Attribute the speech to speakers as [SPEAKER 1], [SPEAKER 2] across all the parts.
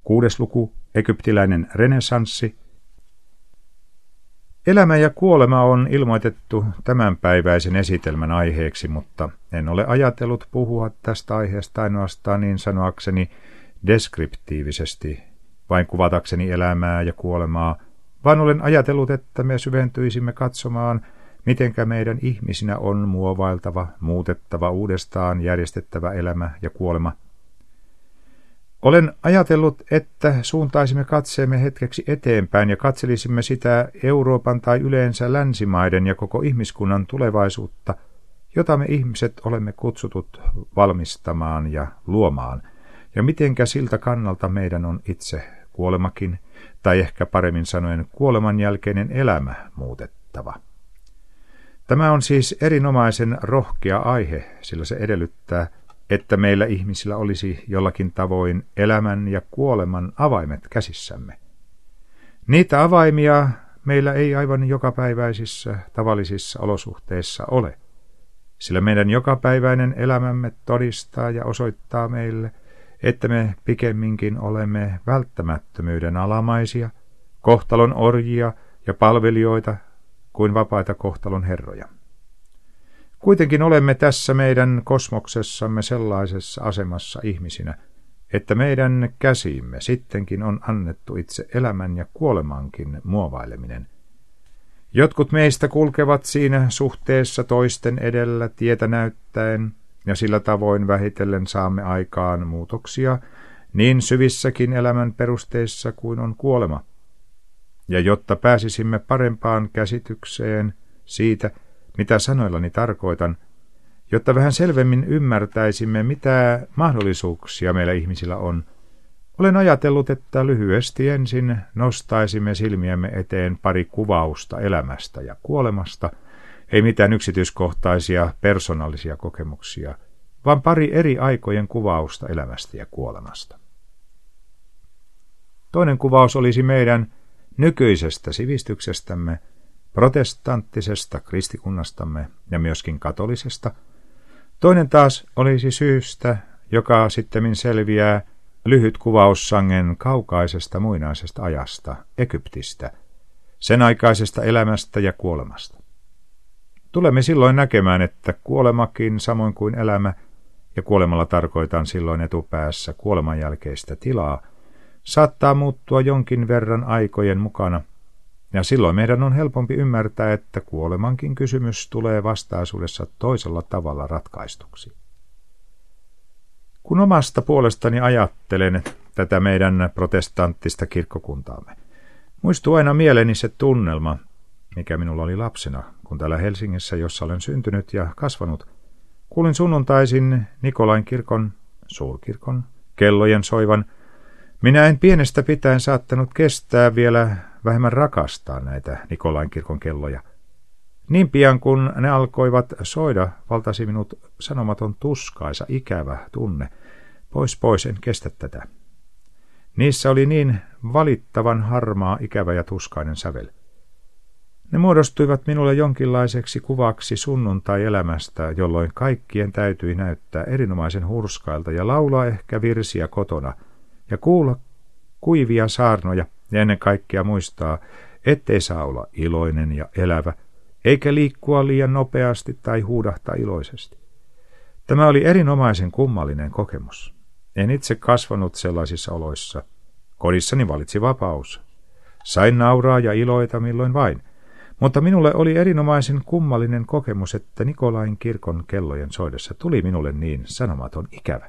[SPEAKER 1] 6. luku, egyptiläinen renessanssi. Elämä ja kuolema on ilmoitettu tämänpäiväisen esitelmän aiheeksi, mutta en ole ajatellut puhua tästä aiheesta ainoastaan niin sanoakseni deskriptiivisesti, vain kuvatakseni elämää ja kuolemaa, vaan olen ajatellut, että me syventyisimme katsomaan, mitenkä meidän ihmisinä on muovailtava, muutettava, uudestaan järjestettävä elämä ja kuolema. Olen ajatellut, että suuntaisimme katseemme hetkeksi eteenpäin ja katselisimme sitä Euroopan tai yleensä länsimaiden ja koko ihmiskunnan tulevaisuutta, jota me ihmiset olemme kutsutut valmistamaan ja luomaan, ja mitenkä siltä kannalta meidän on itse kuolemakin, tai ehkä paremmin sanoen kuoleman jälkeinen elämä muutettava. Tämä on siis erinomaisen rohkea aihe, sillä se edellyttää, että meillä ihmisillä olisi jollakin tavoin elämän ja kuoleman avaimet käsissämme. Niitä avaimia meillä ei aivan jokapäiväisissä tavallisissa olosuhteissa ole, sillä meidän jokapäiväinen elämämme todistaa ja osoittaa meille, että me pikemminkin olemme välttämättömyyden alamaisia, kohtalon orjia ja palvelijoita kuin vapaita kohtalon herroja. Kuitenkin olemme tässä meidän kosmoksessamme sellaisessa asemassa ihmisinä, että meidän käsiimme sittenkin on annettu itse elämän ja kuolemankin muovaileminen. Jotkut meistä kulkevat siinä suhteessa toisten edellä tietä näyttäen, ja sillä tavoin vähitellen saamme aikaan muutoksia niin syvissäkin elämän perusteissa kuin on kuolema. Ja jotta pääsisimme parempaan käsitykseen siitä, mitä sanoillani tarkoitan, jotta vähän selvemmin ymmärtäisimme, mitä mahdollisuuksia meillä ihmisillä on, olen ajatellut, että lyhyesti ensin nostaisimme silmiämme eteen pari kuvausta elämästä ja kuolemasta, ei mitään yksityiskohtaisia persoonallisia kokemuksia, vaan pari eri aikojen kuvausta elämästä ja kuolemasta. Toinen kuvaus olisi meidän nykyisestä sivistyksestämme, protestanttisesta kristikunnastamme ja myöskin katolisesta. Toinen taas olisi syystä, joka sittemmin selviää, lyhyt kuvaus sangen kaukaisesta muinaisesta ajasta, Egyptistä, sen aikaisesta elämästä ja kuolemasta. Tulemme silloin näkemään, että kuolemakin samoin kuin elämä, ja kuolemalla tarkoitan silloin etupäässä kuoleman jälkeistä tilaa, saattaa muuttua jonkin verran aikojen mukana, ja silloin meidän on helpompi ymmärtää, että kuolemankin kysymys tulee vastaisuudessa toisella tavalla ratkaistuksi. Kun omasta puolestani ajattelen tätä meidän protestanttista kirkkokuntaamme, muistuu aina mieleeni se tunnelma, mikä minulla oli lapsena, kun täällä Helsingissä, jossa olen syntynyt ja kasvanut, kuulin sunnuntaisin Nikolain kirkon, suurkirkon, kellojen soivan. Minä en pienestä pitäen saattanut kestää vielä vähemmän rakastaa näitä Nikolain kirkon kelloja. Niin pian kun ne alkoivat soida, valtasi minut sanomaton tuskaisa, ikävä tunne. Pois, en kestä tätä. Niissä oli niin valittavan harmaa, ikävä ja tuskainen sävel. Ne muodostuivat minulle jonkinlaiseksi kuvaksi sunnuntai-elämästä, jolloin kaikkien täytyi näyttää erinomaisen hurskailta ja laulaa ehkä virsiä kotona ja kuulla kuivia saarnoja ja ennen kaikkea muistaa, ettei saa olla iloinen ja elävä, eikä liikkua liian nopeasti tai huudahtaa iloisesti. Tämä oli erinomaisen kummallinen kokemus. En itse kasvanut sellaisissa oloissa. Kodissani valitsi vapaus. Sain nauraa ja iloita milloin vain, mutta minulle oli erinomaisen kummallinen kokemus, että Nikolain kirkon kellojen soidessa tuli minulle niin sanomaton ikävä.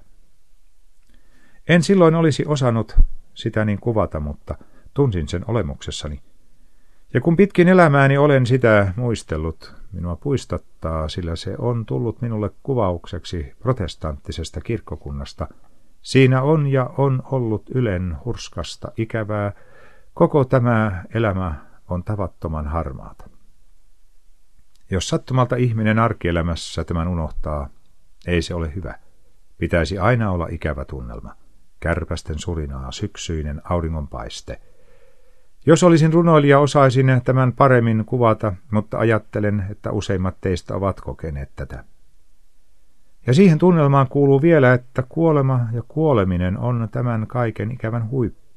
[SPEAKER 1] En silloin olisi osannut sitä niin kuvata, mutta tunsin sen olemuksessani. Ja kun pitkin elämääni olen sitä muistellut, minua puistattaa, sillä se on tullut minulle kuvaukseksi protestanttisesta kirkkokunnasta. Siinä on ja on ollut ylen hurskasta ikävää. Koko tämä elämä on tavattoman harmaata. Jos sattumalta ihminen arkielämässä tämän unohtaa, ei se ole hyvä. Pitäisi aina olla ikävä tunnelma. Kärpästen surinaa, syksyinen auringonpaiste. Jos olisin runoilija, osaisin tämän paremmin kuvata, mutta ajattelen, että useimmat teistä ovat kokeneet tätä. Ja siihen tunnelmaan kuuluu vielä, että kuolema ja kuoleminen on tämän kaiken ikävän huippu.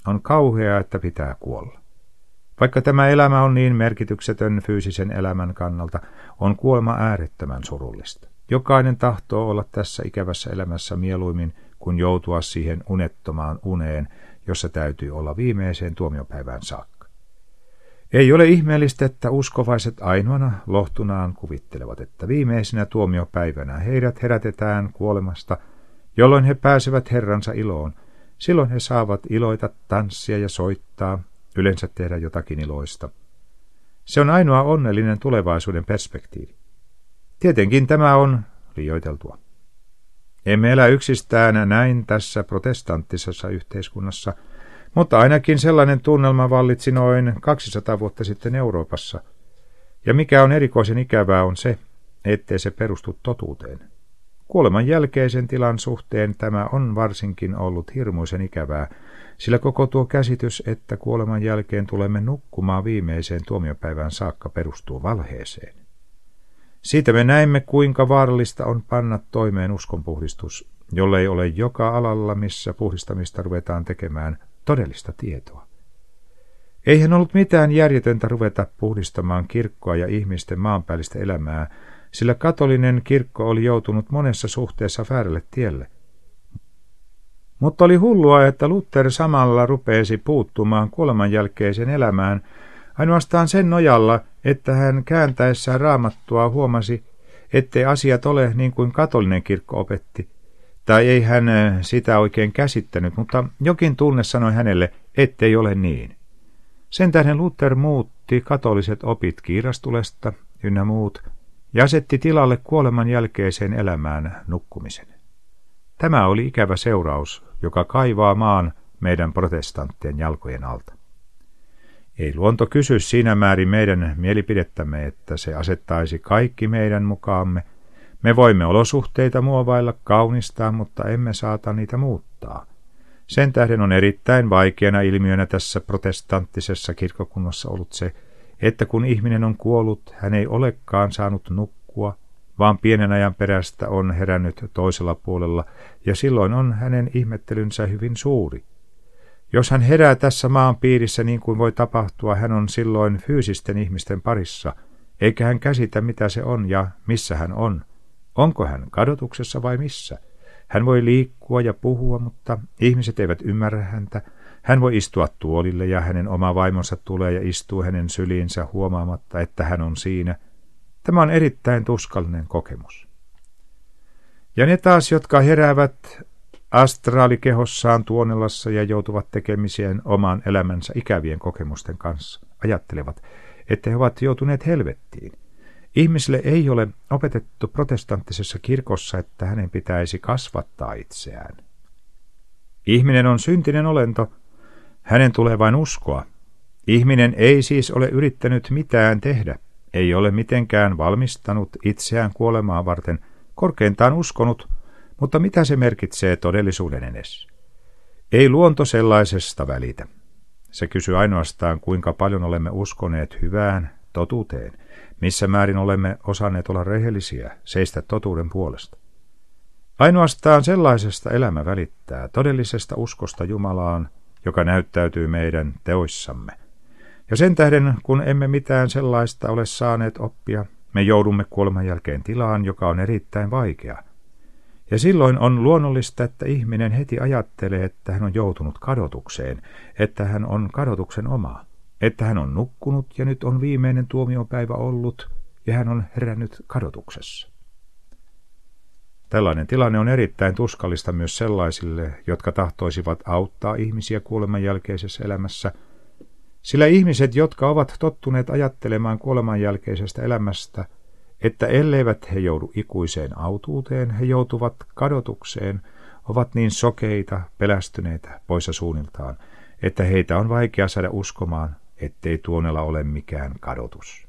[SPEAKER 1] On kauheaa, että pitää kuolla. Vaikka tämä elämä on niin merkityksetön fyysisen elämän kannalta, on kuolema äärettömän surullista. Jokainen tahtoo olla tässä ikävässä elämässä mieluimmin kuin joutua siihen unettomaan uneen, jossa täytyy olla viimeiseen tuomiopäivään saakka. Ei ole ihmeellistä, että uskovaiset ainoana lohtunaan kuvittelevat, että viimeisenä tuomiopäivänä heidät herätetään kuolemasta, jolloin he pääsevät Herransa iloon. Silloin he saavat iloita, tanssia ja soittaa, yleensä tehdä jotakin iloista. Se on ainoa onnellinen tulevaisuuden perspektiivi. Tietenkin tämä on liioiteltua. Emme elä yksistään näin tässä protestanttisessa yhteiskunnassa, mutta ainakin sellainen tunnelma vallitsi noin 200 vuotta sitten Euroopassa. Ja mikä on erikoisen ikävää on se, ettei se perustu totuuteen. Kuoleman jälkeisen tilan suhteen tämä on varsinkin ollut hirmuisen ikävää, sillä koko tuo käsitys, että kuoleman jälkeen tulemme nukkumaan viimeiseen tuomiopäivään saakka, perustuu valheeseen. Siitä me näemme, kuinka vaarallista on panna toimeen uskonpuhdistus, jollei ole joka alalla, missä puhdistamista ruvetaan tekemään, todellista tietoa. Eihän ollut mitään järjetöntä ruveta puhdistamaan kirkkoa ja ihmisten maanpäällistä elämää, sillä katolinen kirkko oli joutunut monessa suhteessa väärälle tielle. Mutta oli hullua, että Luther samalla rupeesi puuttumaan kuoleman jälkeiseen elämään ainoastaan sen nojalla, että hän kääntäessään Raamattua huomasi, ettei asiat ole niin kuin katolinen kirkko opetti, tai ei hän sitä oikein käsittänyt, mutta jokin tunne sanoi hänelle, ettei ole niin. Sen tähden Luther muutti katoliset opit kiirastulesta ynnä muut ja asetti tilalle kuoleman jälkeiseen elämään nukkumisen. Tämä oli ikävä seuraus, joka kaivaa maan meidän protestanttien jalkojen alta. Ei luonto kysy siinä määrin meidän mielipidettämme, että se asettaisi kaikki meidän mukaamme. Me voimme olosuhteita muovailla, kaunistaa, mutta emme saata niitä muuttaa. Sen tähden on erittäin vaikeana ilmiönä tässä protestanttisessa kirkkokunnassa ollut se, että kun ihminen on kuollut, hän ei olekaan saanut nukkua, vaan pienen ajan perästä on herännyt toisella puolella, ja silloin on hänen ihmettelynsä hyvin suuri. Jos hän herää tässä maan piirissä niin kuin voi tapahtua, hän on silloin fyysisten ihmisten parissa, eikä hän käsitä mitä se on ja missä hän on. Onko hän kadotuksessa vai missä? Hän voi liikkua ja puhua, mutta ihmiset eivät ymmärrä häntä. Hän voi istua tuolille ja hänen oma vaimonsa tulee ja istuu hänen syliinsä huomaamatta, että hän on siinä. Tämä on erittäin tuskallinen kokemus. Ja ne taas, jotka heräävät astraalikehossaan Tuonelassa ja joutuvat tekemiseen oman elämänsä ikävien kokemusten kanssa, ajattelevat, että he ovat joutuneet helvettiin. Ihmisille ei ole opetettu protestanttisessa kirkossa, että hänen pitäisi kasvattaa itseään. Ihminen on syntinen olento, hänen tulee vain uskoa. Ihminen ei siis ole yrittänyt mitään tehdä, ei ole mitenkään valmistanut itseään kuolemaa varten, korkeintaan uskonut, mutta mitä se merkitsee todellisuuden edessä? Ei luonto sellaisesta välitä. Se kysyy ainoastaan, kuinka paljon olemme uskoneet hyvään totuuteen, missä määrin olemme osanneet olla rehellisiä, seistä totuuden puolesta. Ainoastaan sellaisesta elämä välittää, todellisesta uskosta Jumalaan, joka näyttäytyy meidän teoissamme. Ja sen tähden, kun emme mitään sellaista ole saaneet oppia, me joudumme kuoleman jälkeen tilaan, joka on erittäin vaikea. Ja silloin on luonnollista, että ihminen heti ajattelee, että hän on joutunut kadotukseen, että hän on kadotuksen oma, että hän on nukkunut ja nyt on viimeinen tuomiopäivä ollut ja hän on herännyt kadotuksessa. Tällainen tilanne on erittäin tuskallista myös sellaisille, jotka tahtoisivat auttaa ihmisiä kuoleman jälkeisessä elämässä, sillä ihmiset, jotka ovat tottuneet ajattelemaan kuoleman jälkeisestä elämästä, että elleivät he joudu ikuiseen autuuteen, he joutuvat kadotukseen, ovat niin sokeita, pelästyneitä, poissa suunniltaan, että heitä on vaikea saada uskomaan, ettei Tuonela ole mikään kadotus.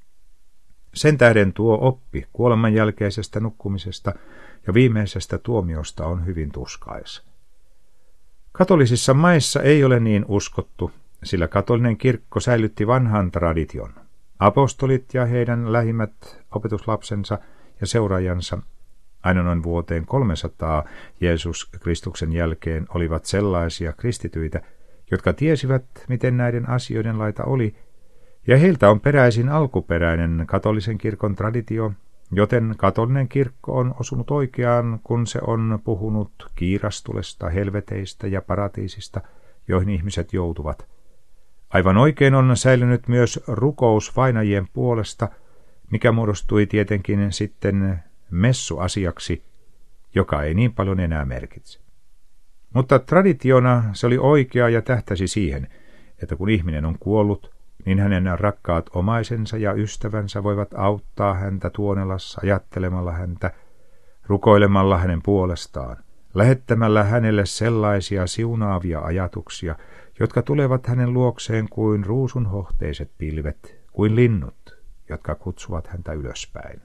[SPEAKER 1] Sen tähden tuo oppi kuoleman jälkeisestä nukkumisesta ja viimeisestä tuomiosta on hyvin tuskaisa. Katolisissa maissa ei ole niin uskottu, sillä katolinen kirkko säilytti vanhan tradition. Apostolit ja heidän lähimmät opetuslapsensa ja seuraajansa aina noin vuoteen 300 Jeesus Kristuksen jälkeen olivat sellaisia kristityitä, jotka tiesivät, miten näiden asioiden laita oli, ja heiltä on peräisin alkuperäinen katolisen kirkon traditio, joten katolinen kirkko on osunut oikeaan, kun se on puhunut kiirastulesta, helveteistä ja paratiisista, joihin ihmiset joutuvat. Aivan oikein on säilynyt myös rukous vainajien puolesta, mikä muodostui tietenkin sitten messuasiaksi, joka ei niin paljon enää merkitse. Mutta traditiona se oli oikea ja tähtäsi siihen, että kun ihminen on kuollut, niin hänen rakkaat omaisensa ja ystävänsä voivat auttaa häntä tuonelassa ajattelemalla häntä, rukoilemalla hänen puolestaan, lähettämällä hänelle sellaisia siunaavia ajatuksia, jotka tulevat hänen luokseen kuin ruusunhohteiset pilvet, kuin linnut, jotka kutsuvat häntä ylöspäin.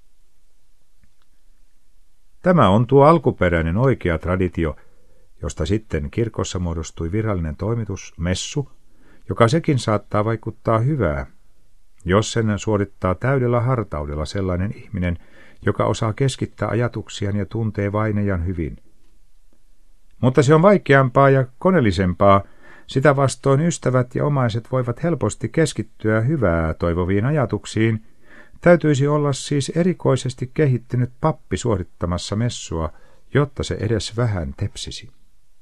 [SPEAKER 1] Tämä on tuo alkuperäinen oikea traditio, josta sitten kirkossa muodostui virallinen toimitus, messu, joka sekin saattaa vaikuttaa hyvää, jos sen suorittaa täydellä hartaudella sellainen ihminen, joka osaa keskittää ajatuksiaan ja tuntee vainajan hyvin. Mutta se on vaikeampaa ja koneellisempaa, sitä vastoin ystävät ja omaiset voivat helposti keskittyä hyvää toivoviin ajatuksiin. Täytyisi olla siis erikoisesti kehittynyt pappi suorittamassa messua, jotta se edes vähän tepsisi.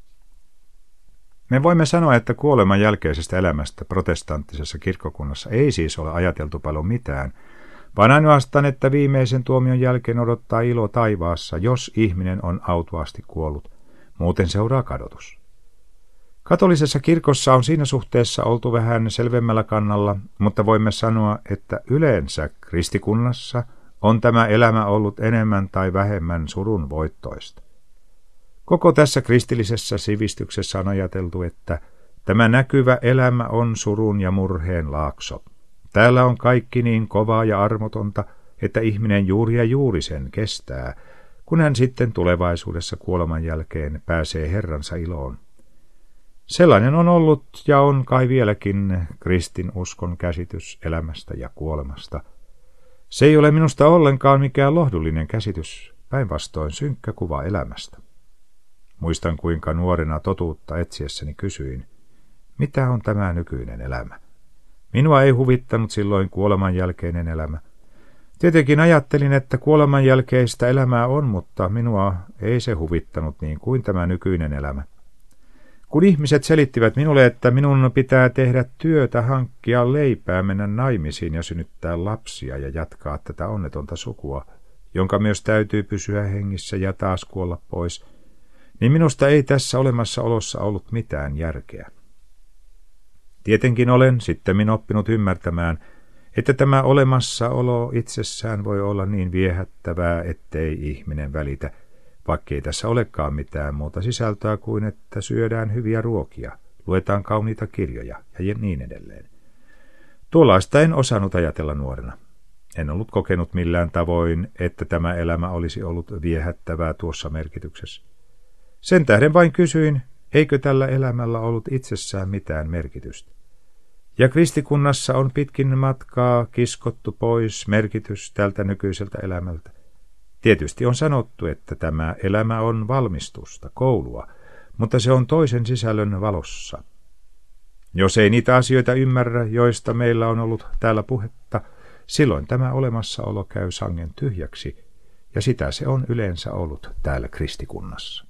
[SPEAKER 1] Me voimme sanoa, että kuoleman jälkeisestä elämästä protestanttisessa kirkkokunnassa ei siis ole ajateltu paljon mitään, vaan ainoastaan, että viimeisen tuomion jälkeen odottaa ilo taivaassa, jos ihminen on autuaasti kuollut. Muuten seuraa kadotus. Katolisessa kirkossa on siinä suhteessa oltu vähän selvemmällä kannalla, mutta voimme sanoa, että yleensä kristikunnassa on tämä elämä ollut enemmän tai vähemmän surun voittoista. Koko tässä kristillisessä sivistyksessä on ajateltu, että tämä näkyvä elämä on surun ja murheen laakso. Täällä on kaikki niin kovaa ja armotonta, että ihminen juuri ja juuri sen kestää, kun hän sitten tulevaisuudessa kuoleman jälkeen pääsee Herransa iloon. Sellainen on ollut ja on kai vieläkin kristinuskon käsitys elämästä ja kuolemasta. Se ei ole minusta ollenkaan mikään lohdullinen käsitys, päinvastoin synkkä kuva elämästä. Muistan, kuinka nuorena totuutta etsiessäni kysyin, mitä on tämä nykyinen elämä? Minua ei huvittanut silloin kuoleman jälkeinen elämä. Tietenkin ajattelin, että kuoleman jälkeistä elämää on, mutta minua ei se huvittanut niin kuin tämä nykyinen elämä. Kun ihmiset selittivät minulle, että minun pitää tehdä työtä, hankkia leipää, mennä naimisiin ja synnyttää lapsia ja jatkaa tätä onnetonta sukua, jonka myös täytyy pysyä hengissä ja taas kuolla pois, niin minusta ei tässä olemassaolossa ollut mitään järkeä. Tietenkin olen sittemmin oppinut ymmärtämään, että tämä olemassaolo itsessään voi olla niin viehättävää, ettei ihminen välitä, vaikkei tässä olekaan mitään muuta sisältöä kuin että syödään hyviä ruokia, luetaan kauniita kirjoja ja niin edelleen. Tuollaista en osannut ajatella nuorena. En ollut kokenut millään tavoin, että tämä elämä olisi ollut viehättävää tuossa merkityksessä. Sen tähden vain kysyin, eikö tällä elämällä ollut itsessään mitään merkitystä. Ja kristikunnassa on pitkin matkaa kiskottu pois merkitys tältä nykyiseltä elämältä. Tietysti on sanottu, että tämä elämä on valmistusta, koulua, mutta se on toisen sisällön valossa. Jos ei niitä asioita ymmärrä, joista meillä on ollut täällä puhetta, silloin tämä olemassaolo käy sangen tyhjäksi, ja sitä se on yleensä ollut täällä kristikunnassa.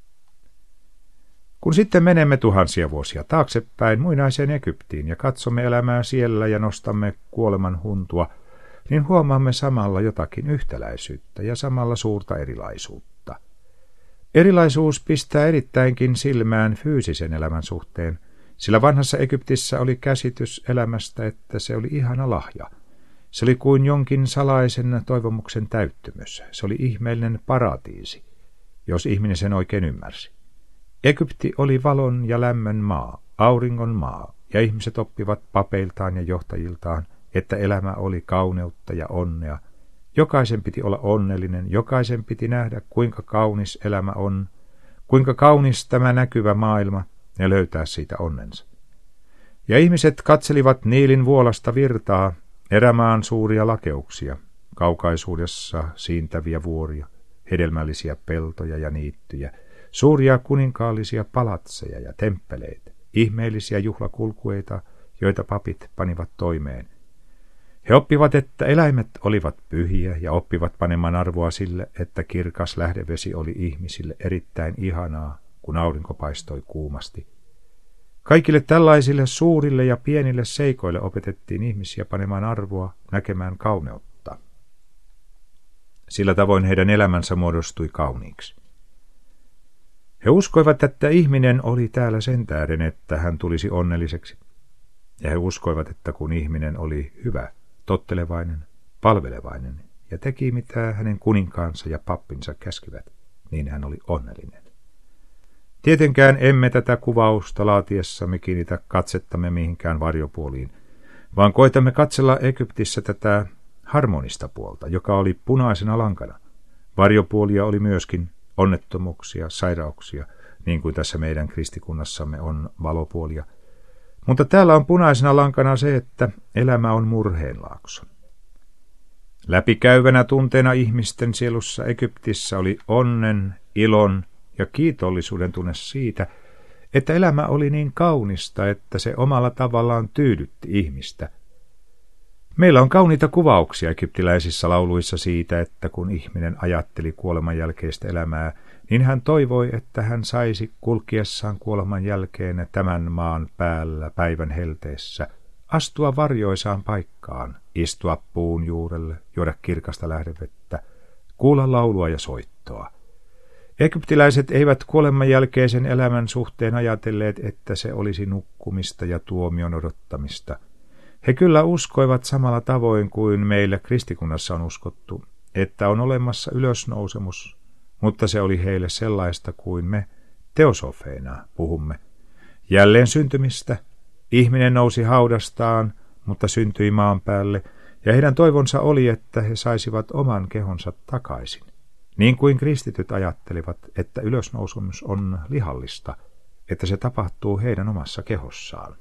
[SPEAKER 1] Kun sitten menemme tuhansia vuosia taaksepäin muinaiseen Egyptiin ja katsomme elämää siellä ja nostamme kuoleman huntua, niin huomaamme samalla jotakin yhtäläisyyttä ja samalla suurta erilaisuutta. Erilaisuus pistää erittäinkin silmään fyysisen elämän suhteen, sillä vanhassa Egyptissä oli käsitys elämästä, että se oli ihana lahja. Se oli kuin jonkin salaisen toivomuksen täyttymys. Se oli ihmeellinen paratiisi, jos ihminen sen oikein ymmärsi. Egypti oli valon ja lämmön maa, auringon maa, ja ihmiset oppivat papeiltaan ja johtajiltaan, että elämä oli kauneutta ja onnea. Jokaisen piti olla onnellinen, jokaisen piti nähdä, kuinka kaunis elämä on, kuinka kaunis tämä näkyvä maailma, ja löytää siitä onnensa. Ja ihmiset katselivat Niilin vuolasta virtaa, erämaan suuria lakeuksia, kaukaisuudessa siintäviä vuoria, hedelmällisiä peltoja ja niittyjä, suuria kuninkaallisia palatseja ja temppeleitä, ihmeellisiä juhlakulkueita, joita papit panivat toimeen. He oppivat, että eläimet olivat pyhiä ja oppivat panemaan arvoa sille, että kirkas lähdevesi oli ihmisille erittäin ihanaa, kun aurinko paistoi kuumasti. Kaikille tällaisille suurille ja pienille seikoille opetettiin ihmisiä panemaan arvoa, näkemään kauneutta. Sillä tavoin heidän elämänsä muodostui kauniiksi. He uskoivat, että ihminen oli täällä sen tähden, että hän tulisi onnelliseksi. Ja he uskoivat, että kun ihminen oli hyvä, tottelevainen, palvelevainen ja teki mitä hänen kuninkaansa ja pappinsa käskivät, niin hän oli onnellinen. Tietenkään emme tätä kuvausta laatiessamme kiinnitä katsettamme mihinkään varjopuoliin, vaan koitamme katsella Egyptissä tätä harmonista puolta, joka oli punaisena lankana. Varjopuolia oli myöskin onnettomuuksia, sairauksia, niin kuin tässä meidän kristikunnassamme on valopuolia. Mutta täällä on punaisena lankana se, että elämä on murheenlaakso. Läpikäyvänä tunteena ihmisten sielussa Egyptissä oli onnen, ilon ja kiitollisuuden tunne siitä, että elämä oli niin kaunista, että se omalla tavallaan tyydytti ihmistä. Meillä on kauniita kuvauksia egyptiläisissä lauluissa siitä, että kun ihminen ajatteli kuoleman jälkeistä elämää, niin hän toivoi, että hän saisi kulkiessaan kuoleman jälkeen tämän maan päällä päivän helteessä astua varjoisaan paikkaan, istua puun juurelle, juoda kirkasta lähdevettä, kuulla laulua ja soittoa. Egyptiläiset eivät kuoleman jälkeisen elämän suhteen ajatelleet, että se olisi nukkumista ja tuomion odottamista. He kyllä uskoivat samalla tavoin kuin meillä kristikunnassa on uskottu, että on olemassa ylösnousemus, mutta se oli heille sellaista kuin me teosofeina puhumme. Jälleen syntymistä, ihminen nousi haudastaan, mutta syntyi maan päälle, ja heidän toivonsa oli, että he saisivat oman kehonsa takaisin. Niin kuin kristityt ajattelivat, että ylösnousemus on lihallista, että se tapahtuu heidän omassa kehossaan.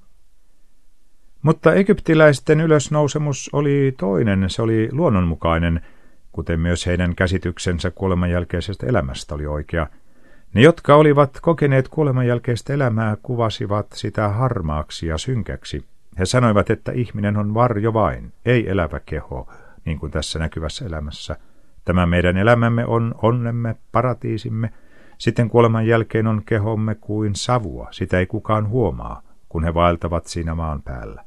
[SPEAKER 1] Mutta egyptiläisten ylösnousemus oli toinen, se oli luonnonmukainen, kuten myös heidän käsityksensä kuoleman jälkeisestä elämästä oli oikea. Ne, jotka olivat kokeneet kuoleman jälkeistä elämää, kuvasivat sitä harmaaksi ja synkäksi. He sanoivat, että ihminen on varjo vain, ei elävä keho, niin kuin tässä näkyvässä elämässä. Tämä meidän elämämme on onnemme, paratiisimme. Sitten kuoleman jälkeen on kehomme kuin savua, sitä ei kukaan huomaa, kun he vaeltavat siinä maan päällä.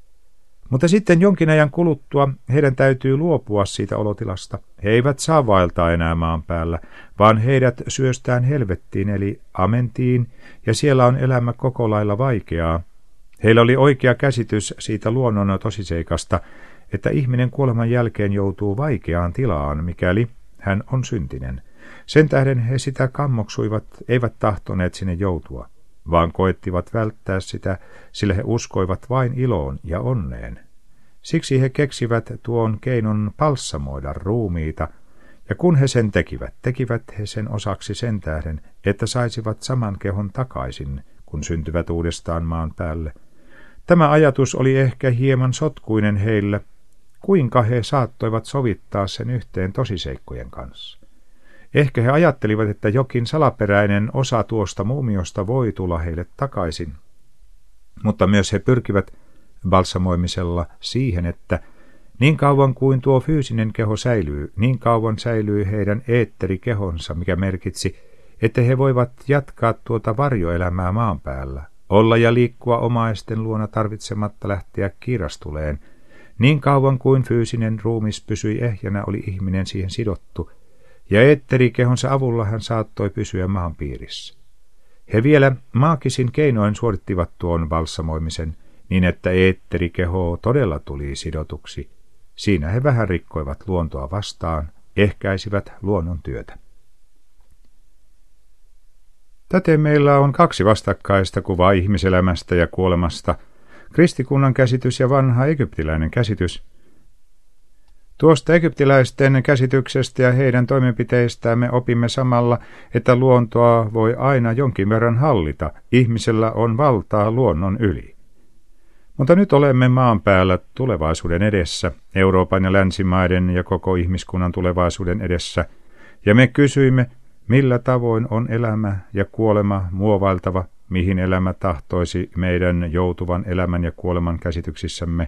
[SPEAKER 1] Mutta sitten jonkin ajan kuluttua heidän täytyy luopua siitä olotilasta. He eivät saa vaeltaa enää maan päällä, vaan heidät syöstään helvettiin eli amentiin, ja siellä on elämä koko lailla vaikeaa. Heillä oli oikea käsitys siitä luonnon tosiseikasta, että ihminen kuoleman jälkeen joutuu vaikeaan tilaan, mikäli hän on syntinen. Sen tähden he sitä kammoksuivat, eivät tahtoneet sinne joutua, vaan koettivat välttää sitä, sillä he uskoivat vain iloon ja onneen. Siksi he keksivät tuon keinon palsamoida ruumiita, ja kun he sen tekivät he sen osaksi sen tähden, että saisivat saman kehon takaisin, kun syntyvät uudestaan maan päälle. Tämä ajatus oli ehkä hieman sotkuinen heille, kuinka he saattoivat sovittaa sen yhteen tosiseikkojen kanssa. Ehkä he ajattelivat, että jokin salaperäinen osa tuosta muumiosta voi tulla heille takaisin, mutta myös he pyrkivät balsamoimisella siihen, että niin kauan kuin tuo fyysinen keho säilyy, niin kauan säilyy heidän eetterikehonsa, mikä merkitsi, että he voivat jatkaa tuota varjoelämää maan päällä, olla ja liikkua omaisten luona tarvitsematta lähteä kiirastuleen. Niin kauan kuin fyysinen ruumis pysyi ehjänä, oli ihminen siihen sidottu, ja eetterikehonsa avulla hän saattoi pysyä maan piirissä. He vielä maagisin keinoin suorittivat tuon balsamoimisen, niin että eetterikeho todella tuli sidotuksi. Siinä he vähän rikkoivat luontoa vastaan, ehkäisivät luonnon työtä. Täten meillä on kaksi vastakkaista kuvaa ihmiselämästä ja kuolemasta, kristikunnan käsitys ja vanha egyptiläinen käsitys. Tuosta egyptiläisten käsityksestä ja heidän toimenpiteistään me opimme samalla, että luontoa voi aina jonkin verran hallita, ihmisellä on valtaa luonnon yli. Mutta nyt olemme maan päällä tulevaisuuden edessä, Euroopan ja länsimaiden ja koko ihmiskunnan tulevaisuuden edessä, ja me kysyimme, millä tavoin on elämä ja kuolema muovailtava, mihin elämä tahtoisi meidän joutuvan elämän ja kuoleman käsityksissämme.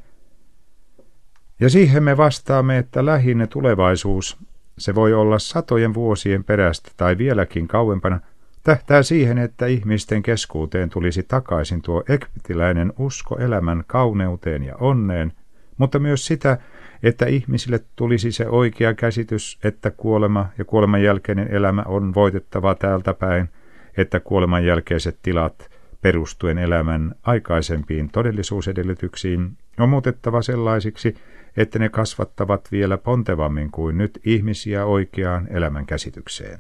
[SPEAKER 1] Ja siihen me vastaamme, että lähinnä tulevaisuus, se voi olla satojen vuosien perästä tai vieläkin kauempana, tähtää siihen, että ihmisten keskuuteen tulisi takaisin tuo egyptiläinen usko elämän kauneuteen ja onneen, mutta myös sitä, että ihmisille tulisi se oikea käsitys, että kuolema ja kuoleman jälkeinen elämä on voitettava täältä päin, että kuoleman jälkeiset tilat perustuen elämän aikaisempiin todellisuusedellytyksiin on muutettava sellaisiksi, että ne kasvattavat vielä pontevammin kuin nyt ihmisiä oikeaan elämän käsitykseen.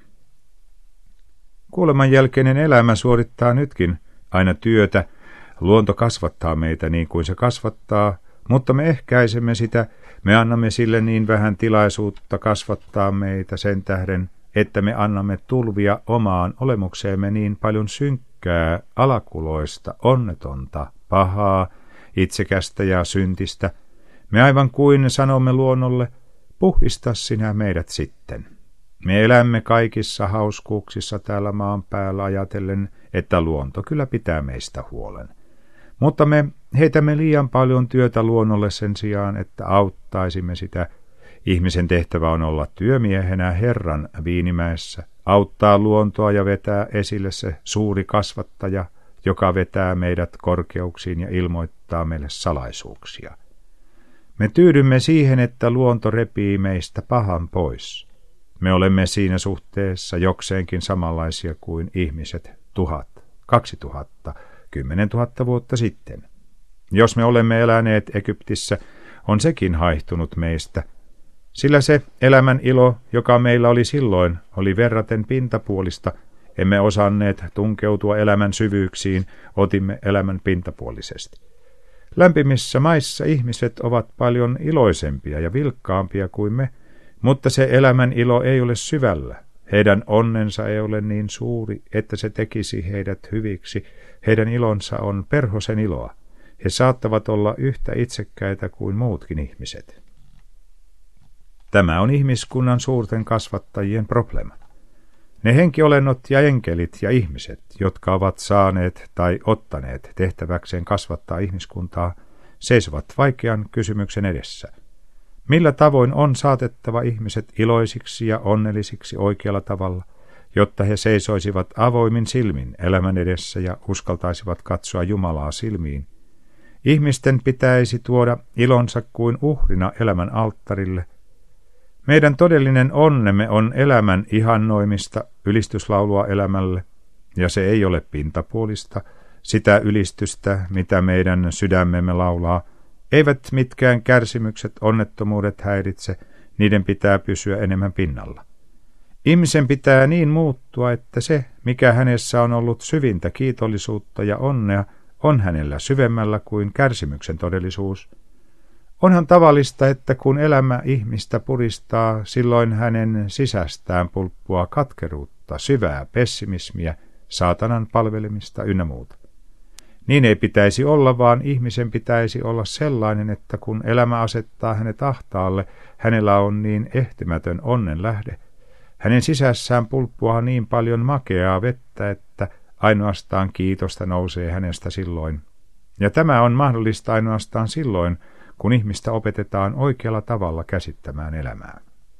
[SPEAKER 1] Kuoleman jälkeinen elämä suorittaa nytkin aina työtä, luonto kasvattaa meitä niin kuin se kasvattaa, mutta me ehkäisemme sitä, me annamme sille niin vähän tilaisuutta kasvattaa meitä sen tähden, että me annamme tulvia omaan olemukseemme niin paljon synkkää, alakuloista, onnetonta, pahaa, itsekästä ja syntistä. Me aivan kuin sanomme luonnolle, puhdista sinä meidät sitten. Me elämme kaikissa hauskuuksissa täällä maan päällä ajatellen, että luonto kyllä pitää meistä huolen. Mutta me heitämme liian paljon työtä luonnolle sen sijaan, että auttaisimme sitä. Ihmisen tehtävä on olla työmiehenä Herran viinimäessä, auttaa luontoa ja vetää esille se suuri kasvattaja, joka vetää meidät korkeuksiin ja ilmoittaa meille salaisuuksia. Me tyydymme siihen, että luonto repii meistä pahan pois. Me olemme siinä suhteessa jokseenkin samanlaisia kuin ihmiset 1000, 2000, 10 000 vuotta sitten. Jos me olemme eläneet Egyptissä, on sekin haihtunut meistä, sillä se elämän ilo, joka meillä oli silloin, oli verraten pintapuolista. Emme osanneet tunkeutua elämän syvyyksiin, otimme elämän pintapuolisesti. Lämpimissä maissa ihmiset ovat paljon iloisempia ja vilkkaampia kuin me, mutta se elämän ilo ei ole syvällä. Heidän onnensa ei ole niin suuri, että se tekisi heidät hyviksi. Heidän ilonsa on perhosen iloa. He saattavat olla yhtä itsekkäitä kuin muutkin ihmiset. Tämä on ihmiskunnan suurten kasvattajien probleema. Ne henkiolennot ja enkelit ja ihmiset, jotka ovat saaneet tai ottaneet tehtäväkseen kasvattaa ihmiskuntaa, seisovat vaikean kysymyksen edessä. Millä tavoin on saatettava ihmiset iloisiksi ja onnellisiksi oikealla tavalla, jotta he seisoisivat avoimin silmin elämän edessä ja uskaltaisivat katsoa Jumalaa silmiin? Ihmisten pitäisi tuoda ilonsa kuin uhrina elämän alttarille. Meidän todellinen onnemme on elämän ihannoimista ylistyslaulua elämälle, ja se ei ole pintapuolista, sitä ylistystä, mitä meidän sydämemme laulaa. Eivät mitkään kärsimykset, onnettomuudet häiritse, niiden pitää pysyä enemmän pinnalla. Ihmisen pitää niin muuttua, että se, mikä hänessä on ollut syvintä kiitollisuutta ja onnea, on hänellä syvemmällä kuin kärsimyksen todellisuus. Onhan tavallista, että kun elämä ihmistä puristaa, silloin hänen sisästään pulppua katkeruutta, syvää pessimismiä, saatanan palvelemista ynnä muuta. Niin ei pitäisi olla, vaan ihmisen pitäisi olla sellainen, että kun elämä asettaa hänet ahtaalle, hänellä on niin ehtymätön onnen lähde. Hänen sisässään pulppuaa niin paljon makeaa vettä, että ainoastaan kiitosta nousee hänestä silloin. Ja tämä on mahdollista ainoastaan silloin, kun ihmistä opetetaan oikealla tavalla käsittämään elämää.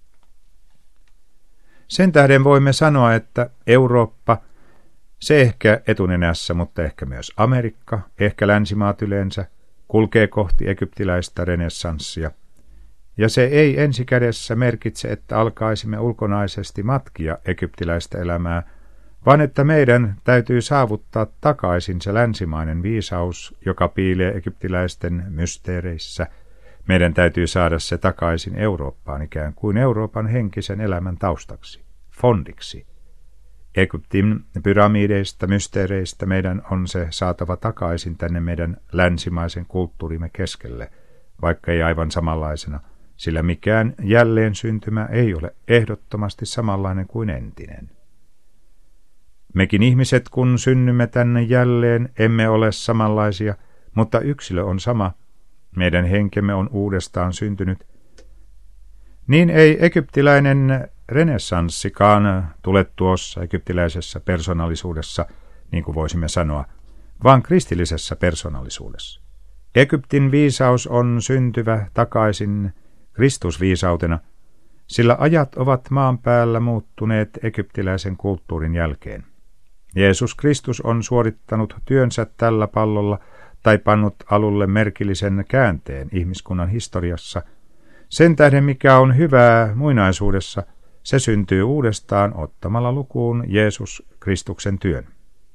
[SPEAKER 1] Sen tähden voimme sanoa, että Eurooppa, se ehkä etunenässä, mutta ehkä myös Amerikka, ehkä länsimaat yleensä, kulkee kohti egyptiläistä renessanssia. Ja se ei ensikädessä merkitse, että alkaisimme ulkonaisesti matkia egyptiläistä elämää, vaan että meidän täytyy saavuttaa takaisin se länsimainen viisaus, joka piilee egyptiläisten mysteereissä. Meidän täytyy saada se takaisin Eurooppaan ikään kuin Euroopan henkisen elämän taustaksi, fondiksi. Egyptin pyramideista, mysteereistä meidän on se saatava takaisin tänne meidän länsimaisen kulttuurimme keskelle, vaikka ei aivan samanlaisena, sillä mikään jälleen syntymä ei ole ehdottomasti samanlainen kuin entinen. Mekin ihmiset, kun synnymme tänne jälleen, emme ole samanlaisia, mutta yksilö on sama. Meidän henkemme on uudestaan syntynyt. Niin ei egyptiläinen renessanssikaan tule tuossa egyptiläisessä persoonallisuudessa, niin kuin voisimme sanoa, vaan kristillisessä persoonallisuudessa. Egyptin viisaus on syntyvä takaisin Kristusviisautena, sillä ajat ovat maan päällä muuttuneet egyptiläisen kulttuurin jälkeen. Jeesus Kristus on suorittanut työnsä tällä pallolla tai pannut alulle merkillisen käänteen ihmiskunnan historiassa. Sen tähden, mikä on hyvää muinaisuudessa, se syntyy uudestaan ottamalla lukuun Jeesus Kristuksen työn.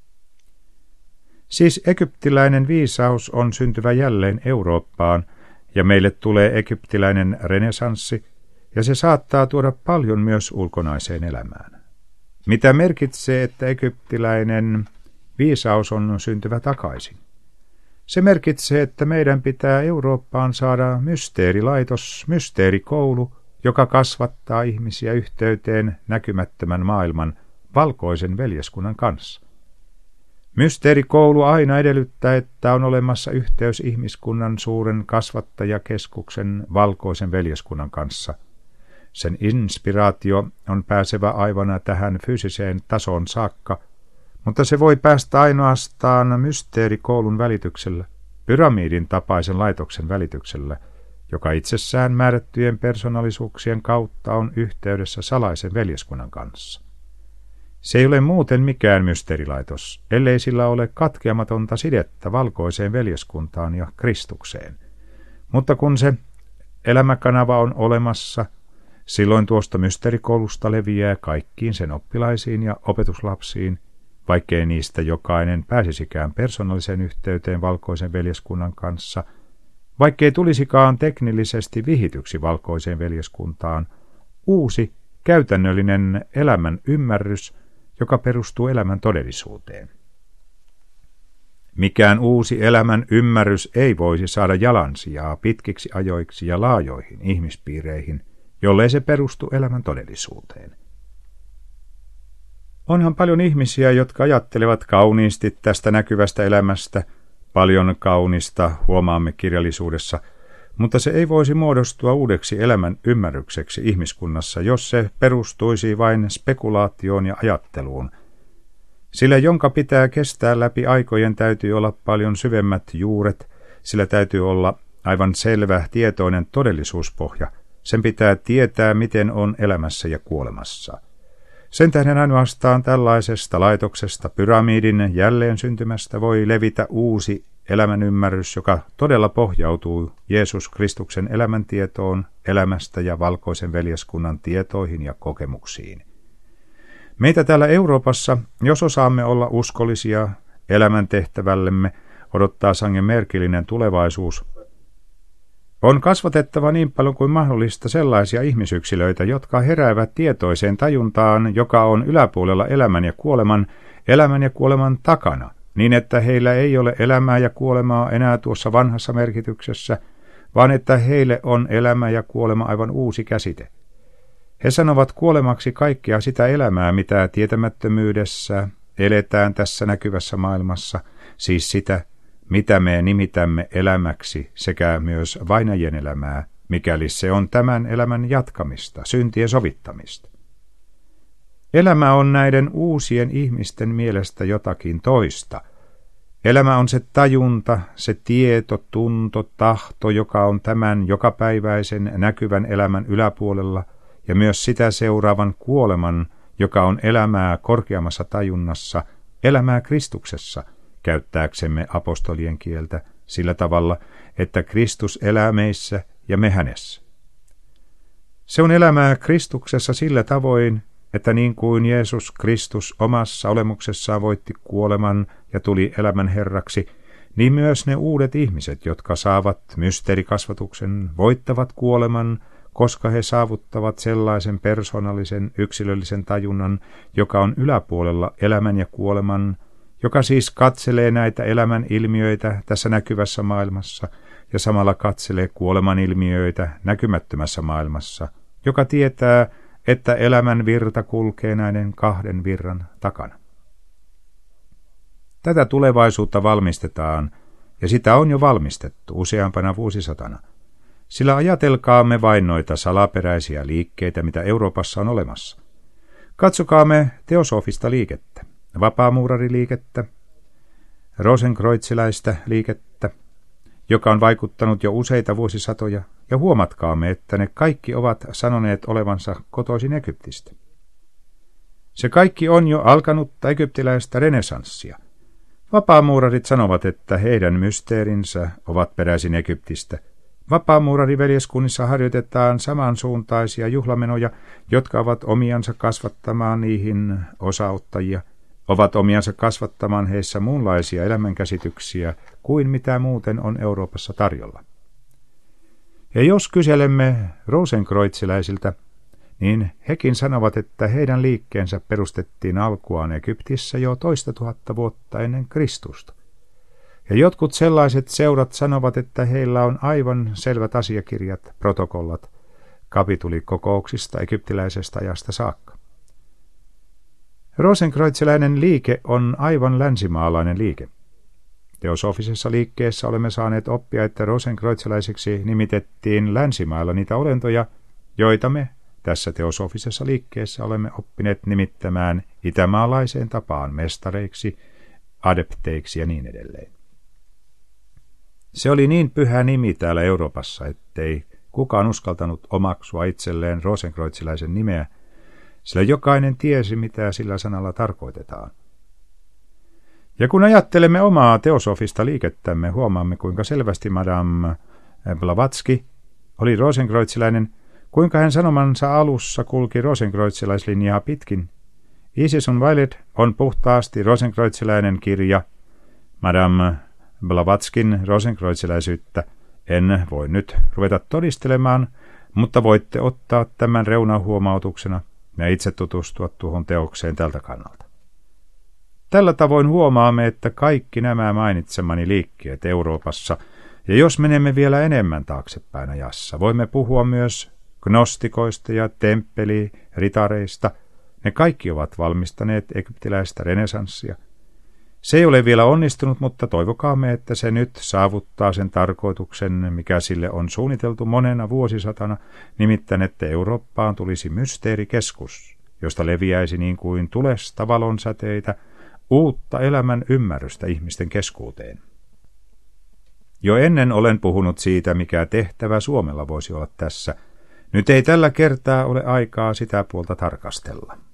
[SPEAKER 1] Siis egyptiläinen viisaus on syntyvä jälleen Eurooppaan, ja meille tulee egyptiläinen renesanssi, ja se saattaa tuoda paljon myös ulkonaiseen elämään. Mitä merkitsee, että egyptiläinen viisaus on syntyvä takaisin? Se merkitsee, että meidän pitää Eurooppaan saada mysteerilaitos, mysteerikoulu, joka kasvattaa ihmisiä yhteyteen näkymättömän maailman valkoisen veljeskunnan kanssa. Mysteerikoulu aina edellyttää, että on olemassa yhteys ihmiskunnan suuren kasvattajakeskuksen valkoisen veljeskunnan kanssa. Sen inspiraatio on pääsevä aivan tähän fyysiseen tasoon saakka, mutta se voi päästä ainoastaan mysteerikoulun välityksellä, pyramidin tapaisen laitoksen välityksellä, joka itsessään määrättyjen persoonallisuuksien kautta on yhteydessä salaisen veljeskunnan kanssa. Se ei ole muuten mikään mysteerilaitos, ellei sillä ole katkeamatonta sidettä valkoiseen veljeskuntaan ja Kristukseen. Mutta kun se elämäkanava on olemassa, silloin tuosta mysteerikoulusta leviää kaikkiin sen oppilaisiin ja opetuslapsiin, vaikkei niistä jokainen pääsisikään persoonalliseen yhteyteen valkoisen veljeskunnan kanssa, vaikkei tulisikaan teknillisesti vihityksi valkoiseen veljeskuntaan, uusi käytännöllinen elämän ymmärrys, joka perustuu elämän todellisuuteen. Mikään uusi elämän ymmärrys ei voisi saada jalansijaa pitkiksi ajoiksi ja laajoihin ihmispiireihin, jollei se perustu elämän todellisuuteen. Onhan paljon ihmisiä, jotka ajattelevat kauniisti tästä näkyvästä elämästä, paljon kaunista huomaamme kirjallisuudessa, mutta se ei voisi muodostua uudeksi elämän ymmärrykseksi ihmiskunnassa, jos se perustuisi vain spekulaatioon ja ajatteluun. Sillä jonka pitää kestää läpi aikojen täytyy olla paljon syvemmät juuret, sillä täytyy olla aivan selvä tietoinen todellisuuspohja. Sen pitää tietää, miten on elämässä ja kuolemassa. Sen tähden ainoastaan tällaisesta laitoksesta, pyramidin jälleen syntymästä, voi levitä uusi elämän ymmärrys, joka todella pohjautuu Jeesus Kristuksen elämäntietoon, elämästä ja valkoisen veljeskunnan tietoihin ja kokemuksiin. Meitä täällä Euroopassa, jos osaamme olla uskollisia elämän tehtävällemme, odottaa sangen merkillinen tulevaisuus. On kasvatettava niin paljon kuin mahdollista sellaisia ihmisyksilöitä, jotka heräävät tietoiseen tajuntaan, joka on yläpuolella elämän ja kuoleman takana, niin että heillä ei ole elämää ja kuolemaa enää tuossa vanhassa merkityksessä, vaan että heille on elämä ja kuolema aivan uusi käsite. He sanovat kuolemaksi kaikkea sitä elämää, mitä tietämättömyydessä eletään tässä näkyvässä maailmassa, siis sitä, mitä me nimitämme elämäksi, sekä myös vainajien elämää, mikäli se on tämän elämän jatkamista, syntien sovittamista. Elämä on näiden uusien ihmisten mielestä jotakin toista. Elämä on se tajunta, se tieto, tunto, tahto, joka on tämän jokapäiväisen näkyvän elämän yläpuolella, ja myös sitä seuraavan kuoleman, joka on elämää korkeammassa tajunnassa, elämää Kristuksessa, käyttääksemme apostolien kieltä sillä tavalla, että Kristus elää meissä ja me hänessä. Se on elämää Kristuksessa sillä tavoin, että niin kuin Jeesus Kristus omassa olemuksessaan voitti kuoleman ja tuli elämän Herraksi, niin myös ne uudet ihmiset, jotka saavat mysteerikasvatuksen, voittavat kuoleman, koska he saavuttavat sellaisen persoonallisen yksilöllisen tajunnan, joka on yläpuolella elämän ja kuoleman, joka siis katselee näitä elämän ilmiöitä tässä näkyvässä maailmassa ja samalla katselee kuoleman ilmiöitä näkymättömässä maailmassa, joka tietää, että elämän virta kulkee näiden kahden virran takana. Tätä tulevaisuutta valmistetaan, ja sitä on jo valmistettu useampana vuosisatana. Sillä ajatelkaamme vain noita salaperäisiä liikkeitä, mitä Euroopassa on olemassa. Katsokaamme teosofista liikettä. vapaamuurariliikettä, rosenkreuziläistä liikettä, joka on vaikuttanut jo useita vuosisatoja, ja huomatkaamme, että ne kaikki ovat sanoneet olevansa kotoisin Egyptistä. Se kaikki on jo alkanutta egyptiläistä renesanssia. Vapaamuurarit sanovat, että heidän mysteerinsä ovat peräisin Egyptistä. Vapaamuurariveljeskunnissa harjoitetaan samansuuntaisia juhlamenoja, jotka ovat omiansa kasvattamaan niihin osauttajia, ovat omiansa kasvattamaan heissä muunlaisia elämänkäsityksiä kuin mitä muuten on Euroopassa tarjolla. Ja jos kyselemme rosenkreuziläisiltä, niin hekin sanovat, että heidän liikkeensä perustettiin alkuaan Egyptissä jo 2000 vuotta ennen Kristusta. Ja jotkut sellaiset seurat sanovat, että heillä on aivan selvät asiakirjat, protokollat, kapitulikokouksista egyptiläisestä ajasta saakka. Rosenkreuziläinen liike on aivan länsimaalainen liike. Teosofisessa liikkeessä olemme saaneet oppia, että rosenkreuziläisiksi nimitettiin länsimailla niitä olentoja, joita me tässä teosofisessa liikkeessä olemme oppineet nimittämään itämaalaiseen tapaan mestareiksi, adepteiksi ja niin edelleen. Se oli niin pyhä nimi täällä Euroopassa, ettei kukaan uskaltanut omaksua itselleen rosenkreuziläisen nimeä, sillä jokainen tiesi, mitä sillä sanalla tarkoitetaan. Ja kun ajattelemme omaa teosofista liikettämme, huomaamme, kuinka selvästi Madame Blavatsky oli rosenkreuziläinen, kuinka hän sanomansa alussa kulki rosenkreuziläislinjaa pitkin. Isis Unveiled on puhtaasti rosenkreuziläinen kirja. Madame Blavatskin rosenkreuziläisyyttä en voi nyt ruveta todistelemaan, mutta voitte ottaa tämän reunahuomautuksena ja itse tutustua tuohon teokseen tältä kannalta. Tällä tavoin huomaamme, että kaikki nämä mainitsemani liikkeet Euroopassa, ja jos menemme vielä enemmän taaksepäin ajassa, voimme puhua myös gnostikoista ja temppeliritareista. Ne kaikki ovat valmistaneet egyptiläistä renesanssia. Se ei ole vielä onnistunut, mutta toivokaamme, että se nyt saavuttaa sen tarkoituksen, mikä sille on suunniteltu monena vuosisatana, nimittäin että Eurooppaan tulisi mysteerikeskus, josta leviäisi niin kuin tulesta valonsäteitä uutta elämän ymmärrystä ihmisten keskuuteen. Jo ennen olen puhunut siitä, mikä tehtävä Suomella voisi olla tässä. Nyt ei tällä kertaa ole aikaa sitä puolta tarkastella.